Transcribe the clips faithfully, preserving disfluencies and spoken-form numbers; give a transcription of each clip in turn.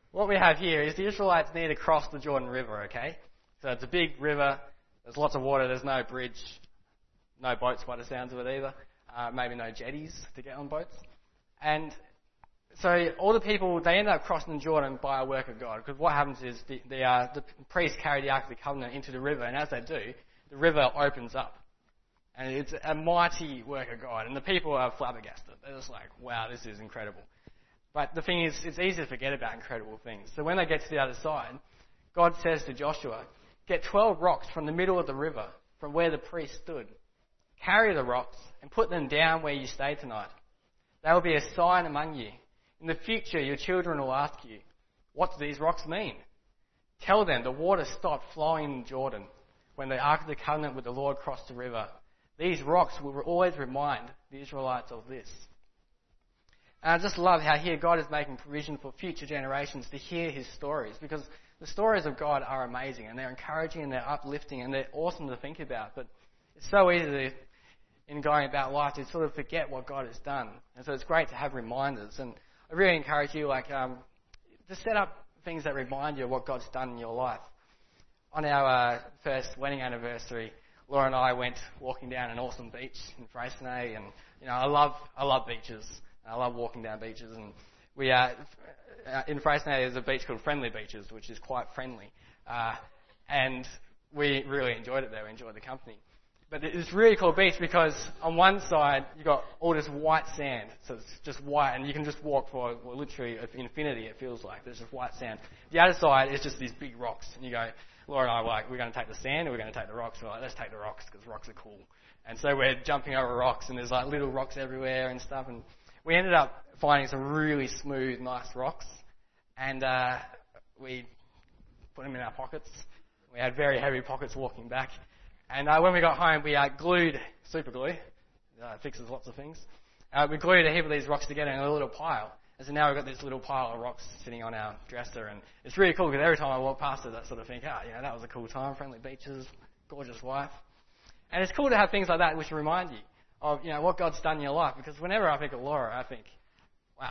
What we have here is the Israelites need to cross the Jordan River, okay? So it's a big river, there's lots of water, there's no bridge, no boats by the sounds of it either, uh, maybe no jetties to get on boats. And so all the people, they end up crossing the Jordan by a work of God, because what happens is the, the, uh, the priests carry the Ark of the Covenant into the river, and as they do, the river opens up. And it's a mighty work of God, and the people are flabbergasted. They're just like, wow, this is incredible. But the thing is, it's easy to forget about incredible things. So when they get to the other side, God says to Joshua, get twelve rocks from the middle of the river, from where the priest stood. Carry the rocks and put them down where you stay tonight. They will be a sign among you. In the future, your children will ask you, what do these rocks mean? Tell them the water stopped flowing in Jordan when the Ark of the Covenant with the Lord crossed the river. These rocks will always remind the Israelites of this. And I just love how here God is making provision for future generations to hear his stories, because the stories of God are amazing and they're encouraging and they're uplifting and they're awesome to think about. But it's so easy to, in going about life to sort of forget what God has done. And so it's great to have reminders. And I really encourage you, like, um, to set up things that remind you of what God's done in your life. On our uh, first wedding anniversary, Laura and I went walking down an awesome beach in Freycinet, and you know I love I love beaches. I love walking down beaches, and we uh, in Freycinet there's a beach called Friendly Beaches, which is quite friendly, uh, and we really enjoyed it there. We enjoyed the company. But it's a really cool beach because on one side you've got all this white sand, so it's just white, and you can just walk for well, literally infinity. It feels like there's just white sand. The other side is just these big rocks, and you go. Laura and I were like, we're going to take the sand or we're going to take the rocks. We're like, let's take the rocks because rocks are cool. And so we're jumping over rocks and there's like little rocks everywhere and stuff. And we ended up finding some really smooth, nice rocks. And uh, we put them in our pockets. We had very heavy pockets walking back. And uh, when we got home, we uh, glued super glue. Uh, it fixes lots of things. Uh, we glued a heap of these rocks together in a little pile. And so now we've got this little pile of rocks sitting on our dresser, and it's really cool because every time I walk past it, I sort of think, oh, you know, that was a cool time, friendly beaches, gorgeous wife. And it's cool to have things like that which remind you of, you know, what God's done in your life, because whenever I think of Laura, I think, wow.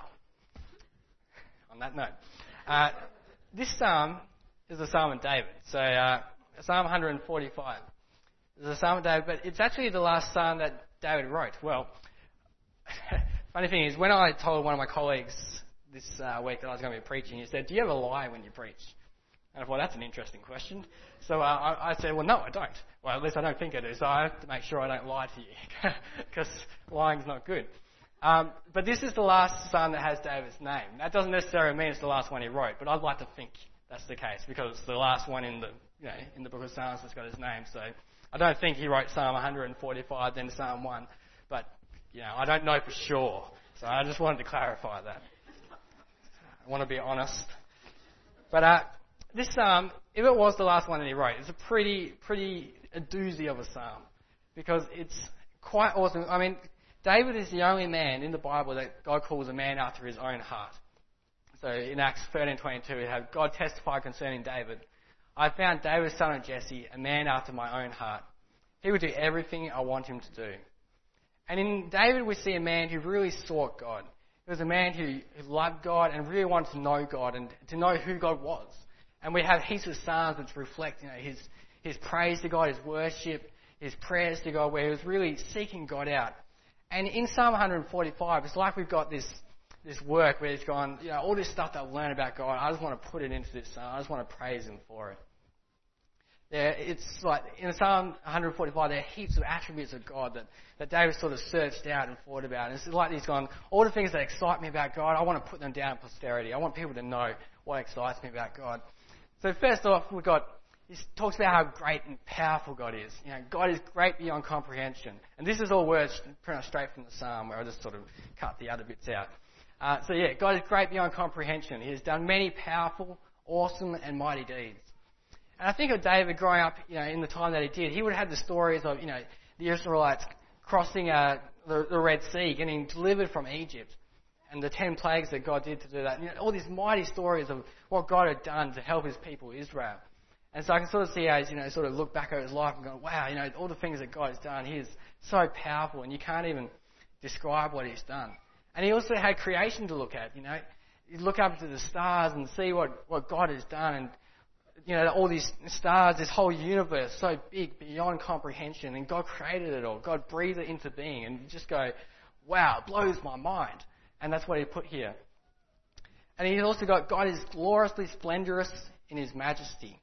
On that note, uh, this psalm is a psalm of David. So uh, Psalm one forty-five is a psalm of David, but it's actually the last psalm that David wrote. Well, funny thing is, when I told one of my colleagues this uh, week that I was going to be preaching, he said, do you ever lie when you preach? And I thought, that's an interesting question. So uh, I, I said, well, no, I don't. Well, at least I don't think I do, so I have to make sure I don't lie to you, because lying's not good. Um, but this is the last psalm that has David's name. That doesn't necessarily mean it's the last one he wrote, but I'd like to think that's the case, because it's the last one in the, you know, in the book of Psalms that's got his name. So I don't think he wrote Psalm one forty-five, then Psalm one, but you know, I don't know for sure, so I just wanted to clarify that. I want to be honest. But uh, this psalm, if it was the last one that he wrote, it's a pretty, pretty a doozy of a psalm, because it's quite awesome. I mean, David is the only man in the Bible that God calls a man after his own heart. So in Acts thirteen twenty-two, we have God testify concerning David. I found David, son of Jesse, a man after my own heart. He would do everything I want him to do. And in David, we see a man who really sought God. He was a man who, who loved God and really wanted to know God and to know who God was. And we have heaps of psalms which reflect, you know, his his praise to God, his worship, his prayers to God, where he was really seeking God out. And in Psalm one forty-five, it's like we've got this this work where he's gone, you know, all this stuff that I've learned about God, I just want to put it into this psalm. I just want to praise him for it. Yeah, it's like in Psalm one forty-five, there are heaps of attributes of God that, that David sort of searched out and thought about. And it's like he's gone, all the things that excite me about God, I want to put them down in posterity. I want people to know what excites me about God. So first off, we've got, he talks about how great and powerful God is. You know, God is great beyond comprehension. And this is all words pretty much straight from the Psalm, where I just sort of cut the other bits out. Uh, so yeah, God is great beyond comprehension. He has done many powerful, awesome, and mighty deeds. And I think of David growing up, you know, in the time that he did, he would have had the stories of, you know, the Israelites crossing uh, the, the Red Sea, getting delivered from Egypt, and the ten plagues that God did to do that. You know, all these mighty stories of what God had done to help his people, Israel. And so I can sort of see how he's, you know, sort of look back over his life and go, wow, you know, all the things that God has done, he is so powerful, and you can't even describe what he's done. And he also had creation to look at, you know. you look up to the stars and see what, what God has done, and you know, all these stars, this whole universe, so big, beyond comprehension, and God created it all. God breathed it into being, and you just go, wow, it blows my mind. And that's what he put here. And he's also got, God is gloriously splendorous in his majesty.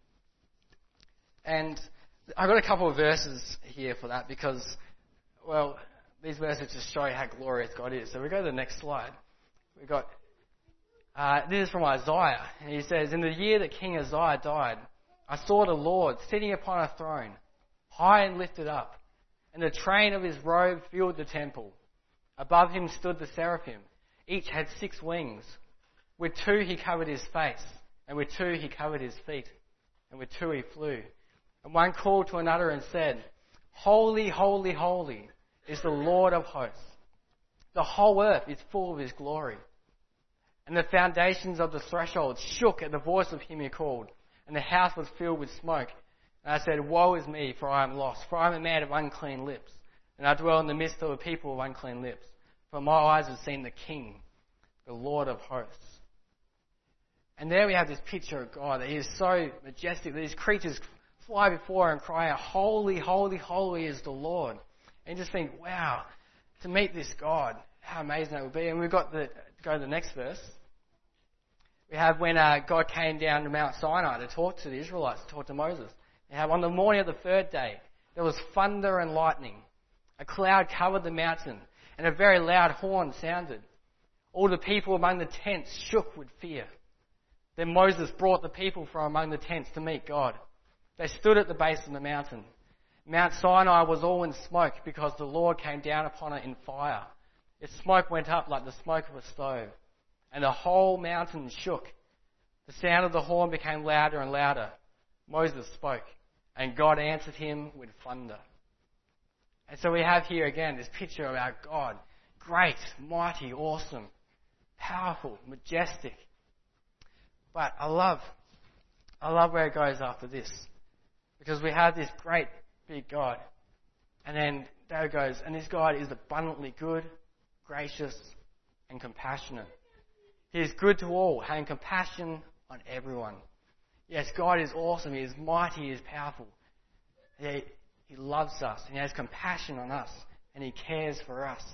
And I've got a couple of verses here for that because, well, these verses just show you how glorious God is. So we go to the next slide. We've got, uh, this is from Isaiah. And he says, in the year that King Uzziah died, I saw the Lord sitting upon a throne, high and lifted up, and the train of his robe filled the temple. Above him stood the seraphim. Each had six wings. With two he covered his face, and with two he covered his feet, and with two he flew. And one called to another and said, Holy, holy, holy is the Lord of hosts. The whole earth is full of his glory. And the foundations of the threshold shook at the voice of him who called, and the house was filled with smoke. And I said, Woe is me, for I am lost, for I am a man of unclean lips, and I dwell in the midst of a people of unclean lips. For my eyes have seen the King, the Lord of hosts. And there we have this picture of God, that he is so majestic, that these creatures fly before and cry out, Holy, holy, holy is the Lord. And you just think, wow, to meet this God, how amazing that would be. And we've got the, go to the next verse. We have when uh, God came down to Mount Sinai to talk to the Israelites, to talk to Moses. We have on the morning of the third day, there was thunder and lightning. A cloud covered the mountain, and a very loud horn sounded. All the people among the tents shook with fear. Then Moses brought the people from among the tents to meet God. They stood at the base of the mountain. Mount Sinai was all in smoke because the Lord came down upon it in fire. Its smoke went up like the smoke of a stove, and the whole mountain shook. The sound of the horn became louder and louder. Moses spoke, and God answered him with thunder. And so we have here again this picture of our God, great, mighty, awesome, powerful, majestic. But I love, I love where it goes after this, because we have this great big God, and then there it goes, and this God is abundantly good, gracious, and compassionate. He is good to all, having compassion on everyone. Yes, God is awesome. He is mighty. He is powerful. He, he loves us, and he has compassion on us, and he cares for us.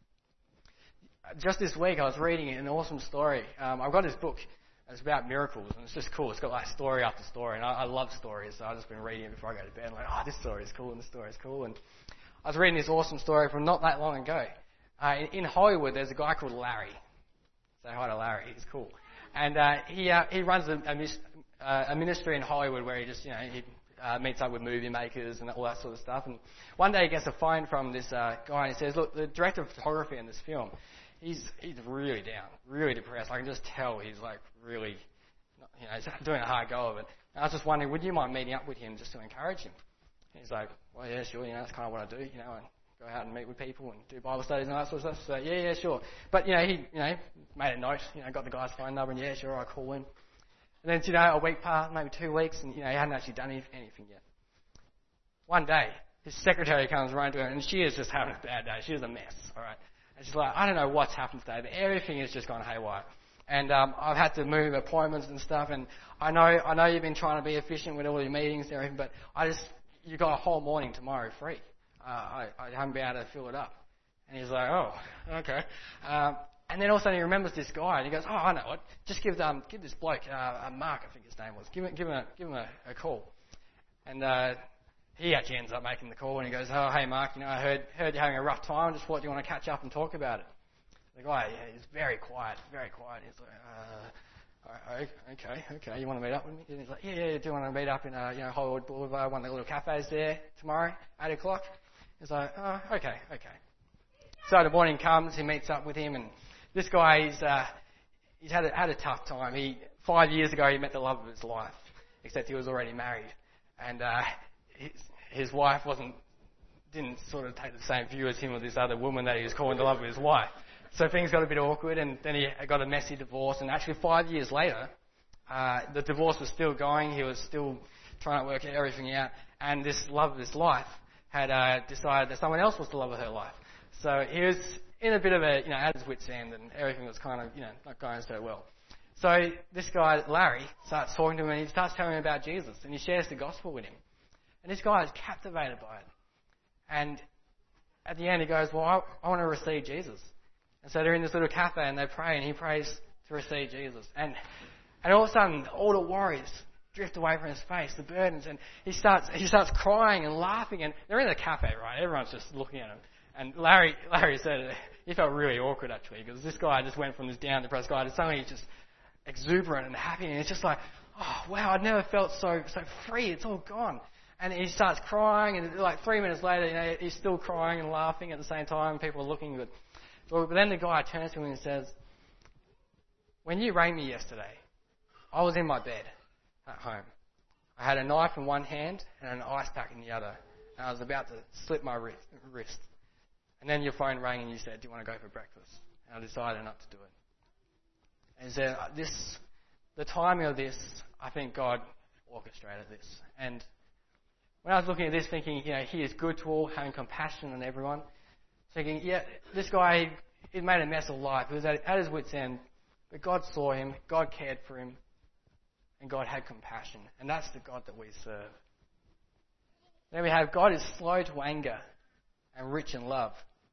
Just this week, I was reading an awesome story. Um, I've got this book. It's about miracles, and it's just cool. It's got like story after story, and I, I love stories, so I've just been reading it before I go to bed. I'm like, oh, this story is cool, and this story is cool. And I was reading this awesome story from not that long ago. Uh, in, in Hollywood, there's a guy called Larry. Say hi to Larry. He's cool. And uh, he uh, he runs a, a, mis- uh, a ministry in Hollywood where he just, you know, he uh, meets up with movie makers and all that sort of stuff. And one day he gets a phone from this uh, guy, and he says, look, the director of photography in this film, He's he's really down, really depressed. I can just tell he's like really, you know, he's doing a hard go of it. And I was just wondering, would you mind meeting up with him just to encourage him? And he's like, well, yeah, sure. You know, that's kind of what I do. You know, I go out and meet with people and do Bible studies and all that sort of stuff. So yeah, yeah, sure. But you know, he you know made a note. You know, got the guy's phone number, and yeah, sure, I'll call him. And then you know, a week passed, maybe two weeks, and you know, he hadn't actually done anything yet. One day, his secretary comes running to him, and she is just having a bad day. She's a mess. All right. And she's like, I don't know what's happened today, but everything has just gone haywire. And um, I've had to move appointments and stuff, and I know I know you've been trying to be efficient with all your meetings and everything, but I just, you've got a whole morning tomorrow free. Uh, I, I haven't been able to fill it up. And he's like, oh, okay. Um, and then all of a sudden he remembers this guy, and he goes, oh, I know what. Just give um, give this bloke, uh, Mark, I think his name was, give him, give him, a, give him a, a call. And uh, he actually ends up making the call, and he goes, oh, hey, Mark, you know, I heard heard you're having a rough time. Just thought, do you want to catch up and talk about it? The guy, yeah, he's very quiet, very quiet. He's like, uh, okay, okay, you want to meet up with me? And he's like, yeah, yeah, do you want to meet up in, uh, you know, Hollywood Boulevard, one of the little cafes there tomorrow, eight o'clock? He's like, oh, okay, okay. So the morning comes, he meets up with him, and this guy, he's, uh, he's had a, had a tough time. He, five years ago, he met the love of his life, except he was already married. And, uh, his, his wife wasn't, didn't sort of take the same view as him with this other woman that he was calling the love of his life. So things got a bit awkward, and then he got a messy divorce. And actually, five years later, uh, the divorce was still going. He was still trying to work everything out. And this love of his life had uh, decided that someone else was the love of her life. So he was in a bit of a, you know, at his wit's end, and everything was kind of, you know, not going so well. So this guy, Larry, starts talking to him and he starts telling him about Jesus and he shares the gospel with him. And this guy is captivated by it. And at the end he goes, well, I, I want to receive Jesus. And so they're in this little cafe and they pray and he prays to receive Jesus. And and all of a sudden, all the worries drift away from his face, the burdens, and he starts he starts crying and laughing. And they're in the cafe, right? Everyone's just looking at him. And Larry Larry said he felt really awkward actually because this guy just went from this down depressed guy to suddenly just exuberant and happy, and it's just like, oh wow, I've never felt so so free. It's all gone. And he starts crying, and like three minutes later, you know, he's still crying and laughing at the same time. People are looking, but but then the guy turns to him and says, "When you rang me yesterday, I was in my bed at home. I had a knife in one hand and an ice pack in the other, and I was about to slit my wrist. And then your phone rang and you said, 'Do you want to go for breakfast?' And I decided not to do it." And he said, "This, the timing of this, I think God orchestrated this." And when I was looking at this, thinking, you know, he is good to all, having compassion on everyone, thinking, yeah, this guy, he made a mess of life. He was at, at his wit's end, but God saw him, God cared for him, and God had compassion. And that's the God that we serve. Then we have God is slow to anger and rich in love.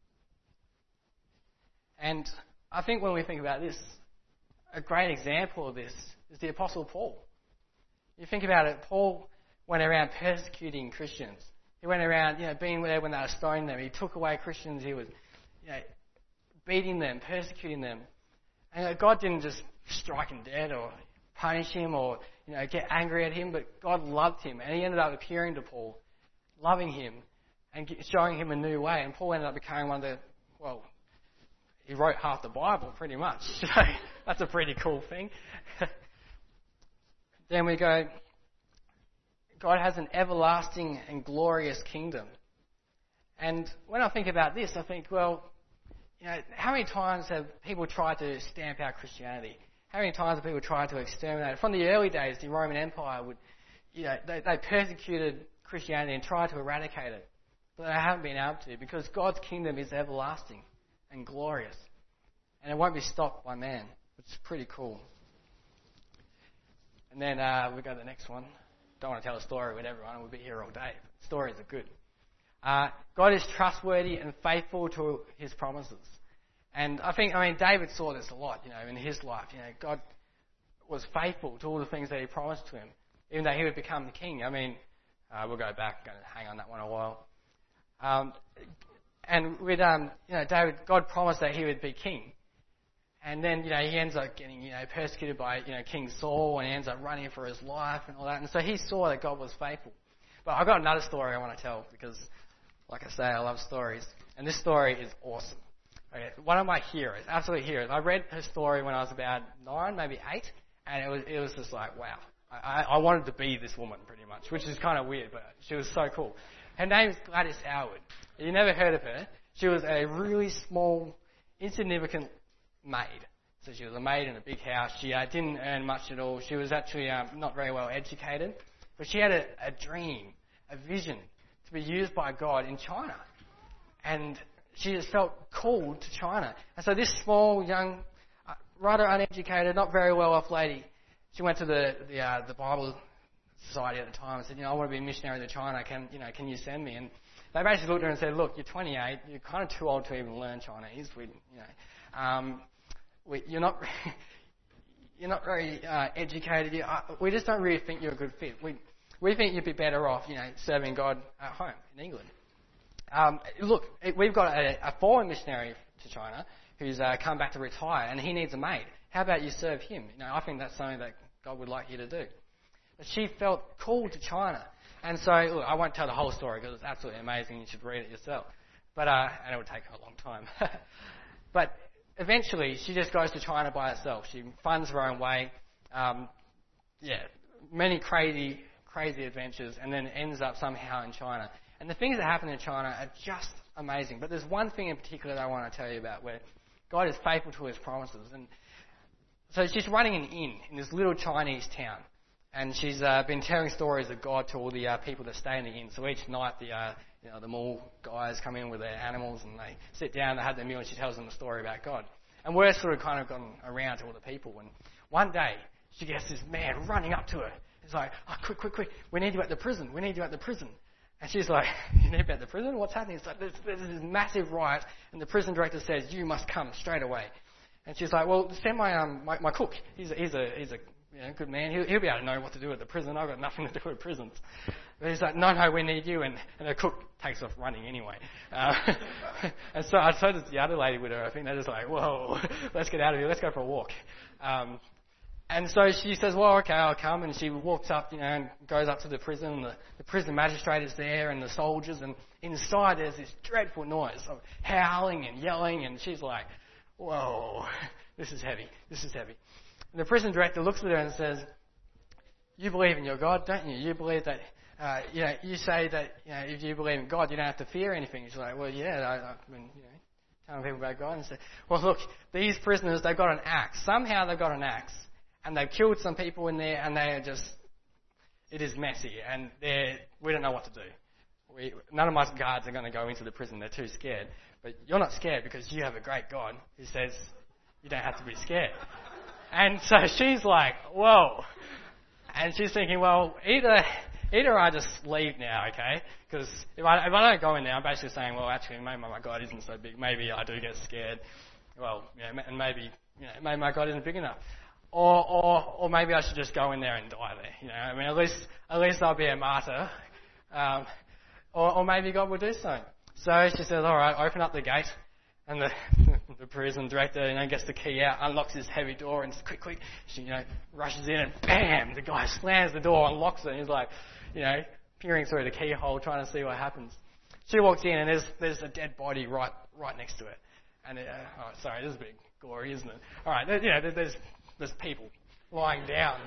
And I think when we think about this, a great example of this is the Apostle Paul. You think about it, Paul went around persecuting Christians. He went around, you know, being there when they were stoning them. He took away Christians. He was, you know, beating them, persecuting them. And God didn't just strike him dead or punish him or, you know, get angry at him, but God loved him. And he ended up appearing to Paul, loving him and showing him a new way. And Paul ended up becoming one of the, well, he wrote half the Bible pretty much. So that's a pretty cool thing. Then we go, God has an everlasting and glorious kingdom. And when I think about this, I think, well, you know, how many times have people tried to stamp out Christianity? How many times have people tried to exterminate it? From the early days, the Roman Empire would, you know, they, they persecuted Christianity and tried to eradicate it. But they haven't been able to, because God's kingdom is everlasting and glorious. And it won't be stopped by man, which is pretty cool. And then uh, we go to the next one. Don't want to tell a story with everyone. We'll be here all day. Stories are good. Uh, God is trustworthy and faithful to his promises. And I think, I mean, David saw this a lot, you know, in his life. You know, God was faithful to all the things that he promised to him, even though he would become the king. I mean, uh, we'll go back, going to hang on that one a while. Um, and with, um, you know, David, God promised that he would be king. And then, you know, he ends up getting, you know, persecuted by, you know, King Saul, and he ends up running for his life and all that. And so he saw that God was faithful. But I've got another story I want to tell because, like I say, I love stories. And this story is awesome. Okay, one of my heroes, absolute heroes. I read her story when I was about nine, maybe eight, and it was it was just like, wow. I, I wanted to be this woman pretty much, which is kind of weird, but she was so cool. Her name is Gladys Howard. You never heard of her. She was a really small, insignificant maid. So she was a maid in a big house. She uh, didn't earn much at all. She was actually um, not very well educated. But she had a, a dream, a vision to be used by God in China. And she just felt called to China. And so this small, young, uh, rather uneducated, not very well off lady, she went to the the, uh, the Bible Society at the time and said, you know, I want to be a missionary to China. Can you know? Can you send me? And they basically looked at her and said, look, you're twenty-eight. You're kind of too old to even learn Chinese. We, you know, um, we, you're not you're not very uh, educated. You, uh, we just don't really think you're a good fit. We we think you'd be better off, you know, serving God at home in England. Um, look, we've got a, a foreign missionary to China who's uh, come back to retire, and he needs a maid. How about you serve him? You know, I think that's something that God would like you to do. But she felt called to China. And so, look, I won't tell the whole story because it's absolutely amazing. You should read it yourself. But, uh, and it would take her a long time. But eventually, she just goes to China by herself. She funds her own way. Um, yeah, many crazy, crazy adventures, and then ends up somehow in China. And the things that happen in China are just amazing. But there's one thing in particular that I want to tell you about where God is faithful to his promises. And so she's running an inn in this little Chinese town. And she's uh, been telling stories of God to all the uh, people that stay in the inn. So each night the uh, you know the mall guys come in with their animals and they sit down, they have their meal, and she tells them a story about God. And word's sort of kind of gone around to all the people. And One day, she gets this man running up to her. He's like, oh, quick, quick, quick, we need you at the prison. We need you at the prison. And she's like, you need me at the prison? What's happening? It's like, there's, there's this massive riot, and the prison director says, you must come straight away. And she's like, well, send my um my, my cook. He's a, he's a, he's a you know, good man. He'll, he'll be able to know what to do at the prison. I've got nothing to do with prisons. But he's like, no, no, we need you. And, and the cook takes off running anyway. Uh, and so, so does the other lady with her. I think they're just like, whoa, let's get out of here. Let's go for a walk. Um, and so she says, well, okay, I'll come. And she walks up, you know, and goes up to the prison. And the, the prison magistrate is there and the soldiers. And inside there's this dreadful noise of howling and yelling. And she's like, whoa, this is heavy. This is heavy. And the prison director looks at her and says, you believe in your God, don't you? You believe that, uh, you know, you say that, you know, if you believe in God, you don't have to fear anything. She's like, well, yeah, I, I've been, you know, telling people about God. And say, well, look, these prisoners, they've got an axe. Somehow they've got an axe. And they've killed some people in there, and they are just, it is messy. And they're, we don't know what to do. We, none of my guards are going to go into the prison. They're too scared. But you're not scared because you have a great God who says you don't have to be scared. And so she's like, whoa. And she's thinking, well, either either I just leave now, okay? Because if I, if I don't go in there, I'm basically saying, well, actually, maybe my God isn't so big. Maybe I do get scared. Well, yeah, and maybe, you know, maybe my God isn't big enough. Or, or, or maybe I should just go in there and die there. You know, I mean, at least, at least I'll be a martyr. Um, or, or maybe God will do so. So she says, all right, open up the gate. And the, the prison director, you know, gets the key out, unlocks this heavy door, and quick, quick, she, you know, rushes in, and bam, the guy slams the door and locks it. And he's like, you know, peering through the keyhole, trying to see what happens. She walks in, and there's there's a dead body right right next to it. And uh, oh, sorry, this is a bit gory, isn't it? All right, there, you know, there's there's people lying down,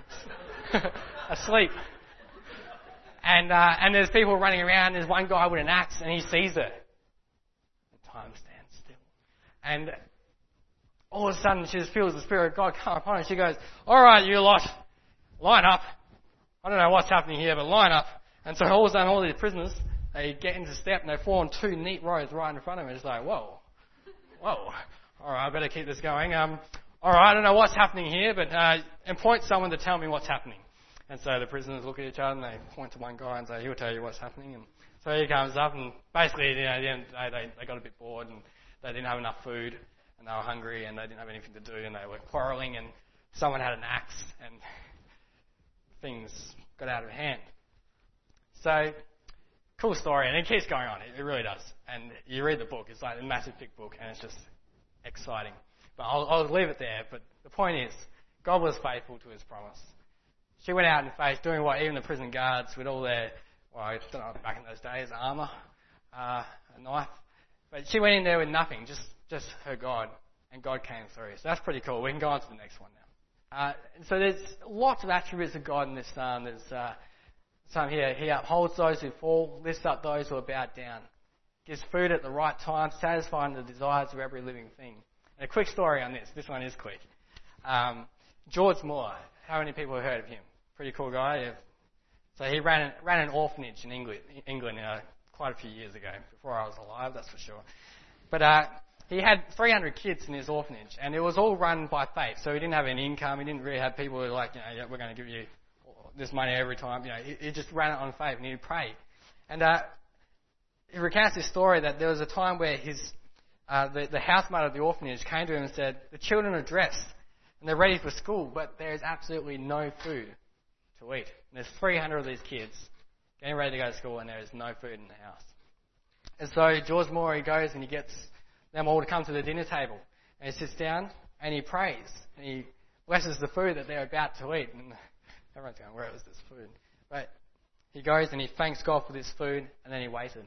asleep, and uh, and there's people running around. There's one guy with an axe, and he sees her. And time stands. And all of a sudden, she just feels the Spirit of God come upon her. She goes, all right, you lot, line up. I don't know what's happening here, but line up. And so all of a sudden, all these prisoners, they get into step and they form two neat rows right in front of her. It's like, whoa, whoa. All right, I better keep this going. Um, all right, I don't know what's happening here, but uh, and point someone to tell me what's happening. And so the prisoners look at each other and they point to one guy and say, he'll tell you what's happening. And so he comes up and basically, you know, at the end of the day, they, they got a bit bored and they didn't have enough food, and they were hungry, and they didn't have anything to do, and they were quarrelling, and someone had an axe, and things got out of hand. So, cool story, and it keeps going on. It, it really does. And you read the book. It's like a massive, thick book, and it's just exciting. But I'll, I'll leave it there. But the point is, God was faithful to his promise. She went out in faith, doing what even the prison guards, with all their, well, I don't know, back in those days, armour, uh, a knife. But she went in there with nothing, just, just her God, and God came through. So that's pretty cool. We can go on to the next one now. Uh, so there's lots of attributes of God in this psalm. There's uh, some here. He upholds those who fall, lifts up those who are bowed down, gives food at the right time, satisfying the desires of every living thing. And a quick story on this. This one is quick. Um, George Moore. How many people have heard of him? Pretty cool guy. Yeah. So he ran, ran an orphanage in England, England uh, quite a few years ago, before I was alive, that's for sure. But uh, he had three hundred kids in his orphanage, and it was all run by faith. So he didn't have any income. He didn't really have people who were like, you know, yeah, we're going to give you this money every time. You know, he, he just ran it on faith, and he'd pray. And uh, he recounts this story that there was a time where his uh, the, the house mother of the orphanage came to him and said, the children are dressed, and they're ready for school, but there is absolutely no food to eat. And there's three hundred of these kids getting ready to go to school, and there is no food in the house. And so George Moore, he goes and he gets them all to come to the dinner table. And he sits down and he prays. And he blesses the food that they're about to eat. And everyone's going, where is this food? But he goes and he thanks God for this food, and then he waited.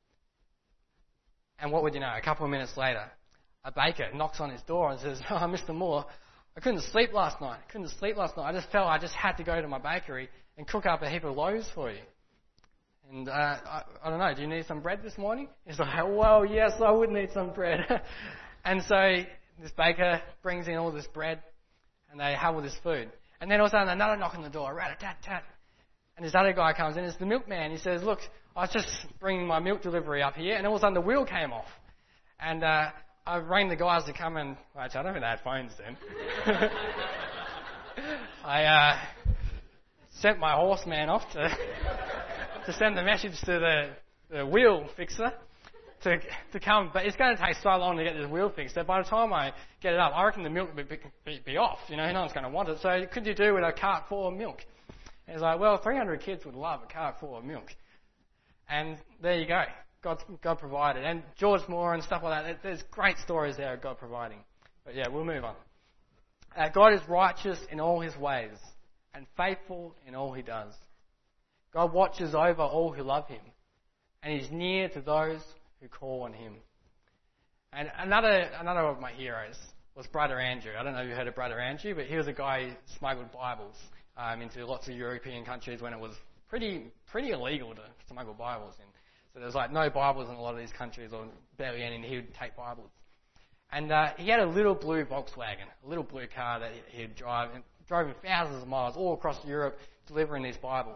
And what would you know? A couple of minutes later, a baker knocks on his door and says, oh, Mister Moore, I couldn't sleep last night. I couldn't sleep last night. I just felt I just had to go to my bakery and cook up a heap of loaves for you. And uh, I, I don't know, do you need some bread this morning? He's like, well, yes, I would need some bread. And so this baker brings in all this bread, and they have all this food. And then all of a sudden, another knock on the door, rat-a-tat-tat. And this other guy comes in, it's the milkman. He says, look, I was just bringing my milk delivery up here, and all of a sudden the wheel came off. And uh, I rang the guys to come and... Well, actually, I don't think they had phones then. I uh, sent my horseman off to to send the message to the, the wheel fixer to to come, but it's going to take so long to get this wheel fixed that by the time I get it up, I reckon the milk will be, be, be off. You know, no one's going to want it. So could you do with a cart full of milk? And he's like, well, three hundred kids would love a cart full of milk. And there you go. God, God provided. And George Moore and stuff like that. There's great stories there of God providing. But yeah, we'll move on. Uh, God is righteous in all his ways and faithful in all he does. God watches over all who love him, and he's near to those who call on him. And another another of my heroes was Brother Andrew. I don't know if you heard of Brother Andrew, but he was a guy who smuggled Bibles um, into lots of European countries when it was pretty pretty illegal to smuggle Bibles in. So there's like no Bibles in a lot of these countries, or barely any, and he would take Bibles. And uh, he had a little blue Volkswagen, a little blue car that he'd drive, and drove him thousands of miles all across Europe delivering these Bibles.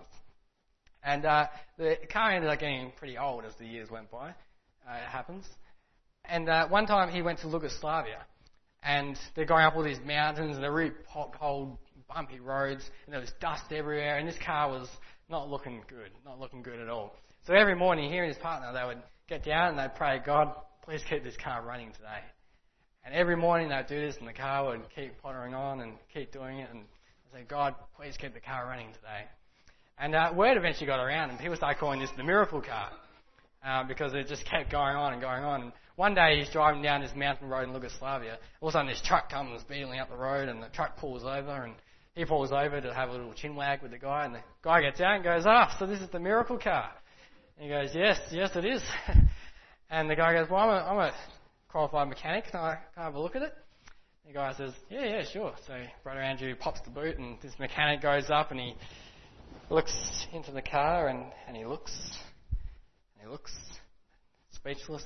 And uh, the car ended up getting pretty old as the years went by. Uh, it happens. And uh, one time he went to Yugoslavia, and they're going up all these mountains, and they're really potholed, bumpy roads, and there was dust everywhere, and this car was not looking good, not looking good at all. So every morning, he and his partner, they would get down and they'd pray, God, please keep this car running today. And every morning they'd do this, and the car would keep pottering on and keep doing it, and they'd say, God, please keep the car running today. And uh, word eventually got around, and people started calling this the miracle car, uh, because it just kept going on and going on. And one day he's driving down this mountain road in Yugoslavia. All of a sudden this truck comes beetling up the road, and the truck pulls over, and he pulls over to have a little chin wag with the guy, and the guy gets out and goes, ah, so this is the miracle car. And he goes, yes, yes it is. And the guy goes, well, I'm a, I'm a qualified mechanic, can I, can I have a look at it? The guy says, yeah, yeah, sure. So Brother Andrew pops the boot, and this mechanic goes up, and he looks into the car, and, and he looks, and he looks, speechless,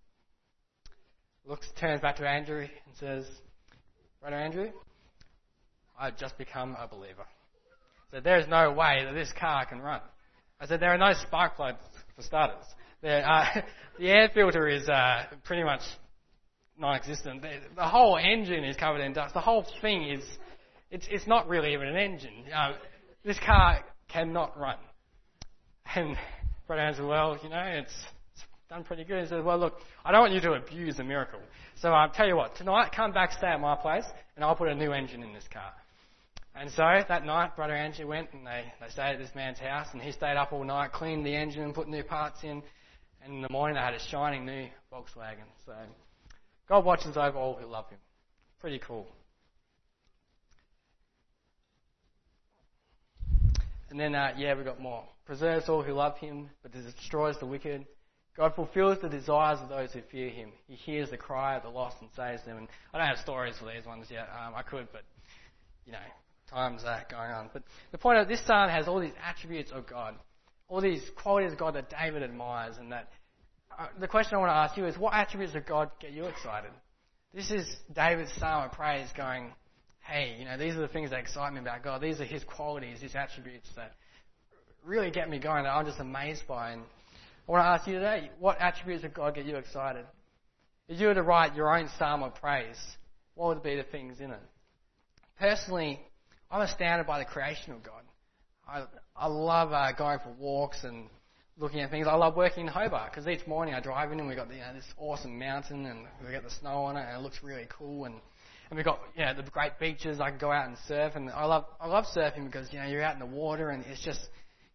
looks, turns back to Andrew and says, Brother Andrew, I've just become a believer. So there's no way that this car can run. I said, there are no spark plugs for starters. There, uh, the air filter is uh, pretty much non-existent. The, the whole engine is covered in dust. The whole thing is, it's, it's not really even an engine. Uh, this car cannot run. And Brother Andrew said, well, you know, it's, it's done pretty good. He said, well, look, I don't want you to abuse the miracle. So I'll tell you what, tonight come back, stay at my place, and I'll put a new engine in this car. And so that night, Brother Andrew went, and they, they stayed at this man's house, and he stayed up all night, cleaned the engine and put new parts in. And in the morning, they had a shining new Volkswagen. So God watches over all who love him. Pretty cool. And then, uh, yeah, we've got more. Preserves all who love him, but destroys the wicked. God fulfills the desires of those who fear him. He hears the cry of the lost and saves them. And I don't have stories for these ones yet. Um, I could, but, you know, time's uh, going on. But the point of this psalm has all these attributes of God, all these qualities of God that David admires. And that uh, the question I want to ask you is, what attributes of God get you excited? This is David's psalm of praise going, hey, you know, these are the things that excite me about God. These are his qualities, his attributes that really get me going, that I'm just amazed by. And I want to ask you today, what attributes of God get you excited? If you were to write your own psalm of praise, what would be the things in it? Personally, I'm astounded by the creation of God. I, I love uh, going for walks and looking at things. I love working in Hobart because each morning I drive in and we've got the, you know, this awesome mountain and we've got the snow on it and it looks really cool. And, and we've got, you know, the great beaches. I can go out and surf, and I love I love surfing because, you know, you're out in the water and it's just,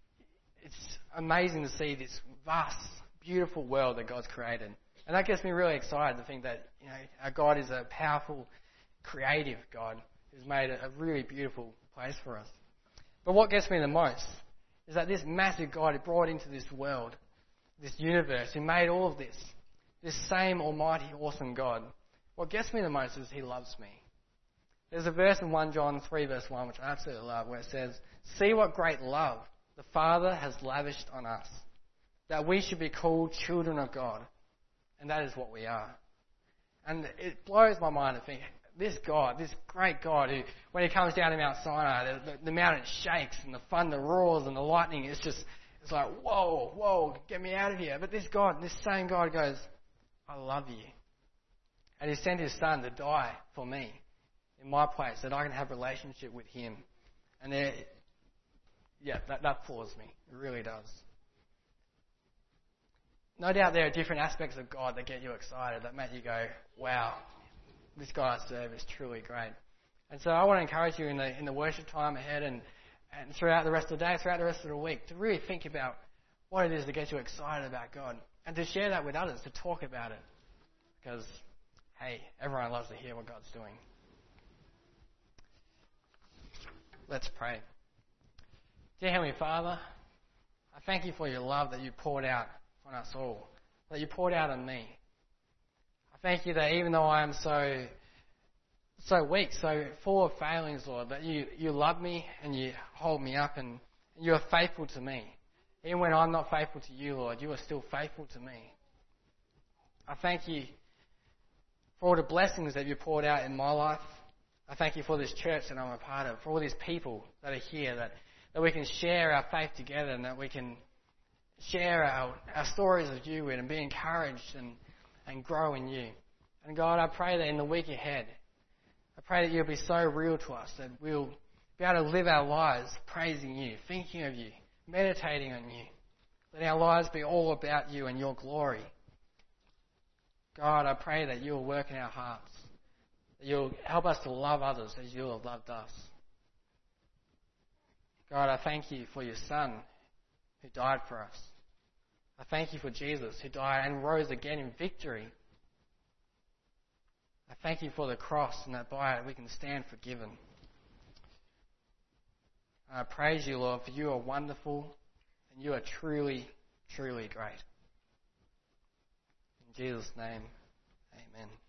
it's amazing to see this vast, beautiful world that God's created. And that gets me really excited to think that, you know, our God is a powerful, creative God who's made a, a really beautiful place for us. But what gets me the most is that this massive God who brought into this world, this universe, who made all of this, this same almighty, awesome God, what gets me the most is he loves me. There's a verse in First John three verse one, which I absolutely love, where it says, see what great love the Father has lavished on us, that we should be called children of God. And that is what we are. And it blows my mind to think, this God, this great God, who, when he comes down to Mount Sinai, the, the, the mountain shakes and the thunder roars and the lightning, it's just, it's like, whoa, whoa, get me out of here. But this God, this same God goes, I love you. And he sent his son to die for me. in my place, that I can have a relationship with him. And there, yeah, that, that floors me. It really does. No doubt there are different aspects of God that get you excited, that make you go, wow, this God I serve is truly great. And so I want to encourage you in the in the worship time ahead and, and throughout the rest of the day, throughout the rest of the week, to really think about what it is that gets you excited about God and to share that with others, to talk about it. Because, hey, everyone loves to hear what God's doing. Let's pray. Dear Heavenly Father, I thank you for your love that you poured out on us all, that you poured out on me. I thank you that even though I am so so weak, so full of failings, Lord, that you, you love me and you hold me up and you are faithful to me. Even when I'm not faithful to you, Lord, you are still faithful to me. I thank you for all the blessings that you poured out in my life. I thank you for this church that I'm a part of, for all these people that are here, that, that we can share our faith together and that we can share our, our stories of you with and be encouraged and, and grow in you. And God, I pray that in the week ahead, I pray that you'll be so real to us, that we'll be able to live our lives praising you, thinking of you, meditating on you. Let our lives be all about you and your glory. God, I pray that you'll work in our hearts, that you'll help us to love others as you have loved us. God, I thank you for your Son who died for us. I thank you for Jesus who died and rose again in victory. I thank you for the cross and that by it we can stand forgiven. I praise you, Lord, for you are wonderful and you are truly, truly great. In Jesus' name, amen.